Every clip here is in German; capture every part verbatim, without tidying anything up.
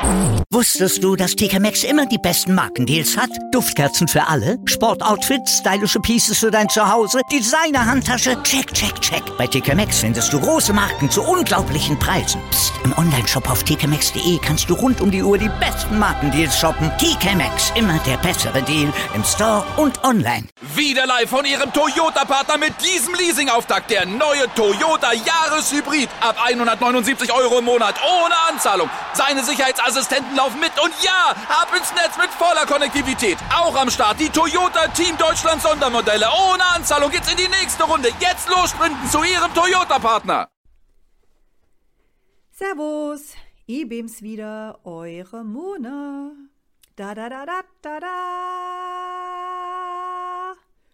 Wusstest du, dass T K Maxx immer die besten Markendeals hat? Duftkerzen für alle, Sportoutfits, stylische Pieces für dein Zuhause, Designer-Handtasche, check, check, check. Bei T K Maxx findest du große Marken zu unglaublichen Preisen. Psst. Im Onlineshop auf t k maxx punkt d e kannst du rund um die Uhr die besten Markendeals shoppen. T K Maxx, immer der bessere Deal im Store und online. Wieder live von Ihrem Toyota-Partner mit diesem Leasing-Auftakt. Der neue Toyota Jahreshybrid. Ab hundertneunundsiebzig Euro im Monat. Ohne Anzahlung. Seine Sicherheitsassistenten laufen mit. Und ja, ab ins Netz mit voller Konnektivität. Auch am Start die Toyota Team Deutschland Sondermodelle. Ohne Anzahlung geht's in die nächste Runde. Jetzt los sprinten zu Ihrem Toyota-Partner. Servus, ich bin's wieder, eure Mona. Da da da da da da.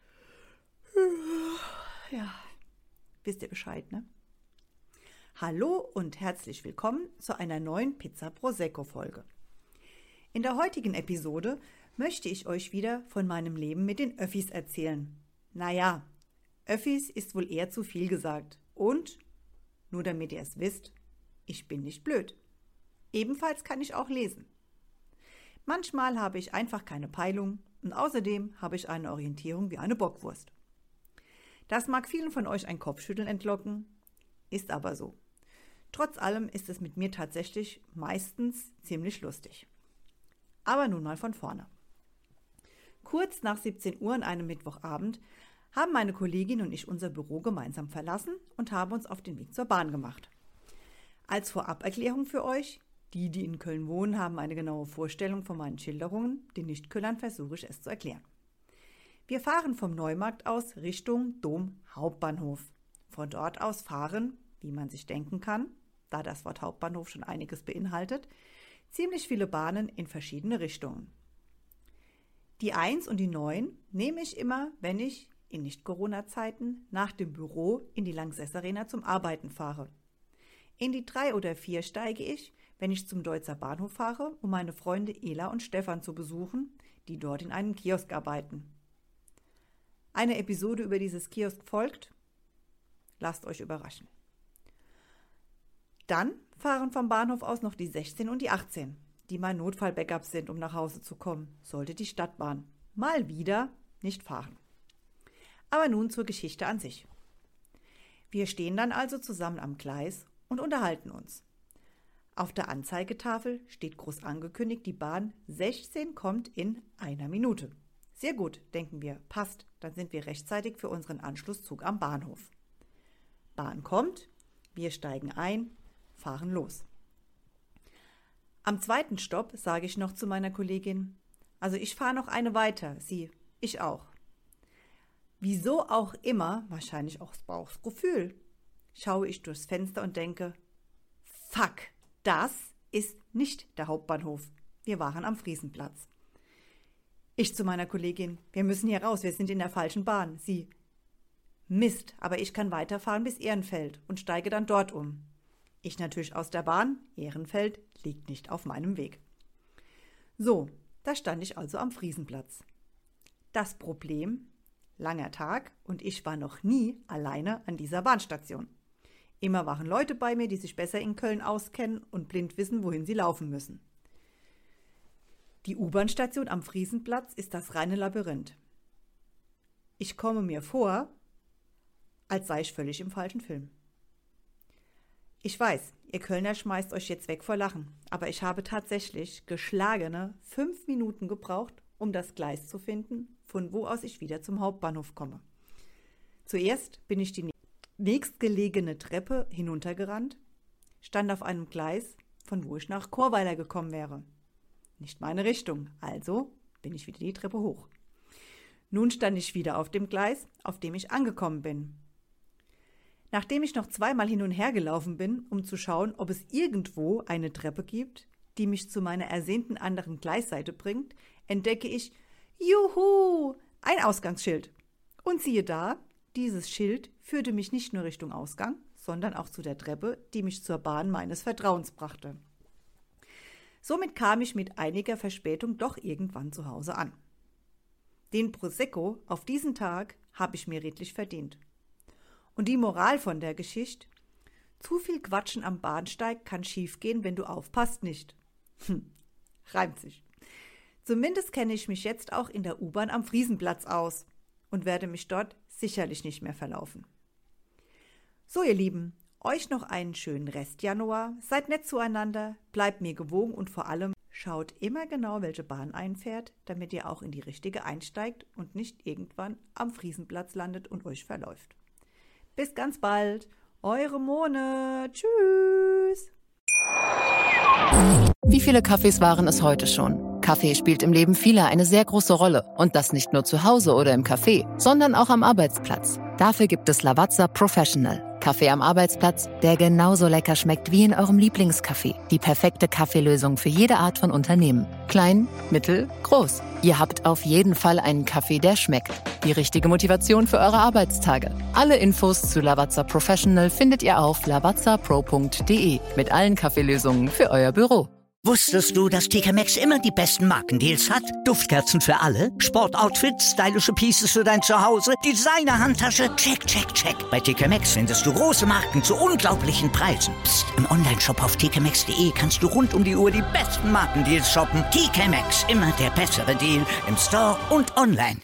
Ja, wisst ihr Bescheid, ne? Hallo und herzlich willkommen zu einer neuen Pizza Prosecco-Folge. In der heutigen Episode möchte ich euch wieder von meinem Leben mit den Öffis erzählen. Naja, Öffis ist wohl eher zu viel gesagt. Und, nur damit ihr es wisst, ich bin nicht blöd. Ebenfalls kann ich auch lesen. Manchmal habe ich einfach keine Peilung und außerdem habe ich eine Orientierung wie eine Bockwurst. Das mag vielen von euch ein Kopfschütteln entlocken, ist aber so. Trotz allem ist es mit mir tatsächlich meistens ziemlich lustig. Aber nun mal von vorne. Kurz nach siebzehn Uhr an einem Mittwochabend haben meine Kollegin und ich unser Büro gemeinsam verlassen und haben uns auf den Weg zur Bahn gemacht. Als Voraberklärung für euch, die, die in Köln wohnen, haben eine genaue Vorstellung von meinen Schilderungen, den Nicht-Köllern versuche ich es zu erklären. Wir fahren vom Neumarkt aus Richtung Dom Hauptbahnhof. Von dort aus fahren, wie man sich denken kann, da das Wort Hauptbahnhof schon einiges beinhaltet, ziemlich viele Bahnen in verschiedene Richtungen. Die eins und die neun nehme ich immer, wenn ich in Nicht-Corona-Zeiten nach dem Büro in die Lanxess Arena zum Arbeiten fahre. In die drei oder vier steige ich, wenn ich zum Deutzer Bahnhof fahre, um meine Freunde Ela und Stefan zu besuchen, die dort in einem Kiosk arbeiten. Eine Episode über dieses Kiosk folgt. Lasst euch überraschen. Dann fahren vom Bahnhof aus noch die sechzehn und die achtzehn, die mein Notfall-Backup sind, um nach Hause zu kommen, sollte die Stadtbahn mal wieder nicht fahren. Aber nun zur Geschichte an sich. Wir stehen dann also zusammen am Gleis und unterhalten uns. Auf der Anzeigetafel steht groß angekündigt, die Bahn sechzehn kommt in einer Minute. Sehr gut, denken wir, passt, dann sind wir rechtzeitig für unseren Anschlusszug am Bahnhof. Bahn kommt, wir steigen ein, fahren los. Am zweiten Stopp sage ich noch zu meiner Kollegin, also ich fahre noch eine weiter, sie, ich auch. Wieso auch immer, wahrscheinlich auch das Bauchgefühl, schaue ich durchs Fenster und denke, fuck, das ist nicht der Hauptbahnhof. Wir waren am Friesenplatz. Ich zu meiner Kollegin, wir müssen hier raus, wir sind in der falschen Bahn. Sie, Mist, aber ich kann weiterfahren bis Ehrenfeld und steige dann dort um. Ich natürlich aus der Bahn, Ehrenfeld liegt nicht auf meinem Weg. So, da stand ich also am Friesenplatz. Das Problem, langer Tag und ich war noch nie alleine an dieser Bahnstation. Immer waren Leute bei mir, die sich besser in Köln auskennen und blind wissen, wohin sie laufen müssen. Die U-Bahn-Station am Friesenplatz ist das reine Labyrinth. Ich komme mir vor, als sei ich völlig im falschen Film. Ich weiß, ihr Kölner schmeißt euch jetzt weg vor Lachen, aber ich habe tatsächlich geschlagene fünf Minuten gebraucht, um das Gleis zu finden, von wo aus ich wieder zum Hauptbahnhof komme. Zuerst bin ich die nächstgelegene Treppe hinuntergerannt, stand auf einem Gleis, von wo ich nach Chorweiler gekommen wäre. Nicht meine Richtung, also bin ich wieder die Treppe hoch. Nun stand ich wieder auf dem Gleis, auf dem ich angekommen bin. Nachdem ich noch zweimal hin und her gelaufen bin, um zu schauen, ob es irgendwo eine Treppe gibt, die mich zu meiner ersehnten anderen Gleisseite bringt, entdecke ich, juhu, ein Ausgangsschild. Und siehe da, dieses Schild führte mich nicht nur Richtung Ausgang, sondern auch zu der Treppe, die mich zur Bahn meines Vertrauens brachte. Somit kam ich mit einiger Verspätung doch irgendwann zu Hause an. Den Prosecco auf diesen Tag habe ich mir redlich verdient. Und die Moral von der Geschichte: Zu viel Quatschen am Bahnsteig kann schiefgehen, wenn du aufpasst, nicht. Hm, reimt sich. Zumindest kenne ich mich jetzt auch in der U-Bahn am Friesenplatz aus und werde mich dort sicherlich nicht mehr verlaufen. So, ihr Lieben, euch noch einen schönen Rest Januar. Seid nett zueinander, bleibt mir gewogen und vor allem schaut immer genau, welche Bahn einfährt, damit ihr auch in die richtige einsteigt und nicht irgendwann am Friesenplatz landet und euch verläuft. Bis ganz bald, eure Mone. Tschüss. Wie viele Kaffees waren es heute schon? Kaffee spielt im Leben vieler eine sehr große Rolle. Und das nicht nur zu Hause oder im Café, sondern auch am Arbeitsplatz. Dafür gibt es Lavazza Professional. Kaffee am Arbeitsplatz, der genauso lecker schmeckt wie in eurem Lieblingscafé. Die perfekte Kaffeelösung für jede Art von Unternehmen. Klein, mittel, groß. Ihr habt auf jeden Fall einen Kaffee, der schmeckt. Die richtige Motivation für eure Arbeitstage. Alle Infos zu Lavazza Professional findet ihr auf lavazza pro punkt de mit allen Kaffeelösungen für euer Büro. Wusstest du, dass T K Maxx immer die besten Markendeals hat? Duftkerzen für alle, Sportoutfits, stylische Pieces für dein Zuhause, Designer-Handtasche, check, check, check. Bei T K Maxx findest du große Marken zu unglaublichen Preisen. Psst. Im Onlineshop auf t k maxx punkt de kannst du rund um die Uhr die besten Markendeals shoppen. T K Maxx, immer der bessere Deal im Store und online.